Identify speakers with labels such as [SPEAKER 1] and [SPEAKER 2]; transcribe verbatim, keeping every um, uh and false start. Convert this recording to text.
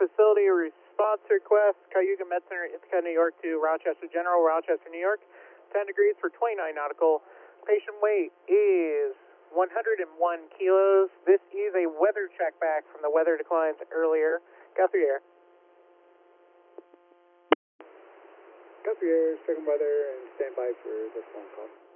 [SPEAKER 1] facility response request, Cayuga Med Center, Ithaca, New York to Rochester General, Rochester, New York. ten degrees for twenty-nine nautical. Patient weight is one hundred one kilos. This is a weather check back from the weather declines earlier. Guthrie Air.
[SPEAKER 2] Guthrie Air, checking weather and stand by for this phone call.